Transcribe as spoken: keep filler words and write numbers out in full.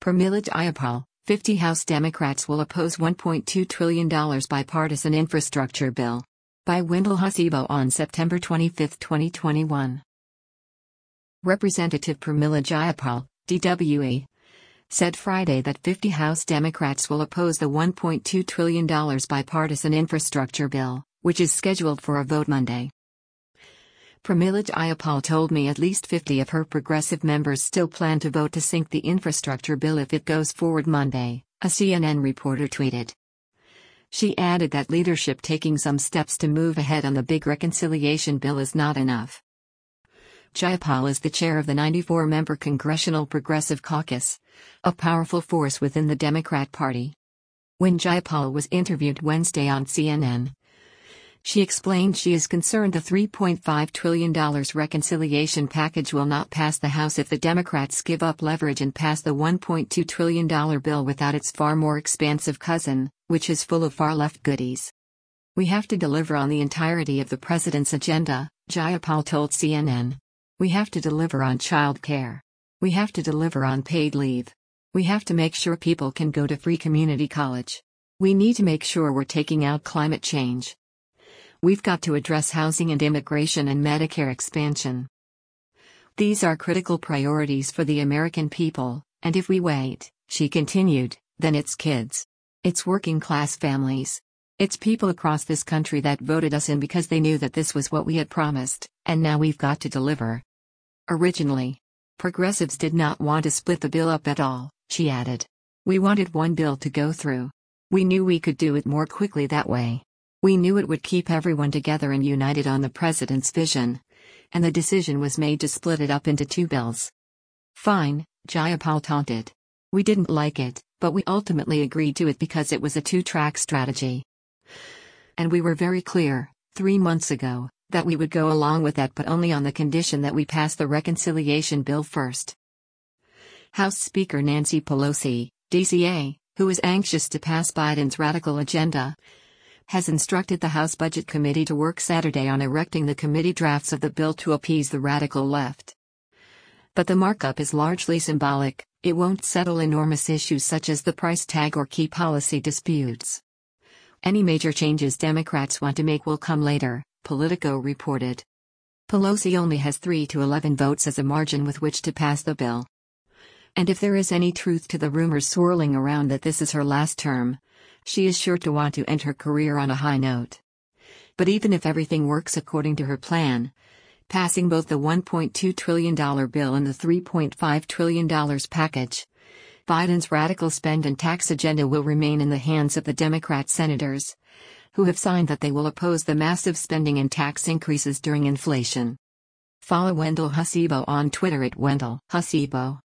Pramila Jayapal, fifty House Democrats will oppose one point two trillion dollars bipartisan infrastructure bill. By Wendell Hasibo on September twenty-fifth, twenty twenty-one. Representative Pramila Jayapal, D W E, said Friday that fifty House Democrats will oppose the one point two trillion dollars bipartisan infrastructure bill, which is scheduled for a vote Monday. Pramila Jayapal told me at least fifty of her progressive members still plan to vote to sink the infrastructure bill if it goes forward Monday, a C N N reporter tweeted. She added that leadership taking some steps to move ahead on the big reconciliation bill is not enough. Jayapal is the chair of the ninety-four member Congressional Progressive Caucus, a powerful force within the Democrat Party. When Jayapal was interviewed Wednesday on C N N, she explained she is concerned the three point five trillion dollars reconciliation package will not pass the House if the Democrats give up leverage and pass the one point two trillion dollars bill without its far more expansive cousin, which is full of far-left goodies. We have to deliver on the entirety of the president's agenda, Jayapal told C N N. We have to deliver on child care. We have to deliver on paid leave. We have to make sure people can go to free community college. We need to make sure we're taking out climate change. We've got to address housing and immigration and Medicare expansion. These are critical priorities for the American people, and if we wait, she continued, then it's kids. It's working-class families. It's people across this country that voted us in because they knew that this was what we had promised, and now we've got to deliver. Originally, progressives did not want to split the bill up at all, she added. We wanted one bill to go through. We knew we could do it more quickly that way. We knew it would keep everyone together and united on the president's vision, and the decision was made to split it up into two bills. Fine, Jayapal taunted. We didn't like it, but we ultimately agreed to it because it was a two-track strategy. And we were very clear, three months ago, that we would go along with that but only on the condition that we pass the reconciliation bill first. House Speaker Nancy Pelosi, D C A, who is anxious to pass Biden's radical agenda, has instructed the House Budget Committee to work Saturday on erecting the committee drafts of the bill to appease the radical left. But the markup is largely symbolic. It won't settle enormous issues such as the price tag or key policy disputes. Any major changes Democrats want to make will come later, Politico reported. Pelosi only has three to eleven votes as a margin with which to pass the bill. And if there is any truth to the rumors swirling around that this is her last term, she is sure to want to end her career on a high note. But even if everything works according to her plan, passing both the one point two trillion dollars bill and the three point five trillion dollars package, Biden's radical spend and tax agenda will remain in the hands of the Democrat senators, who have signed that they will oppose the massive spending and tax increases during inflation. Follow Wendell Hasibo on Twitter at Wendell Hasibo.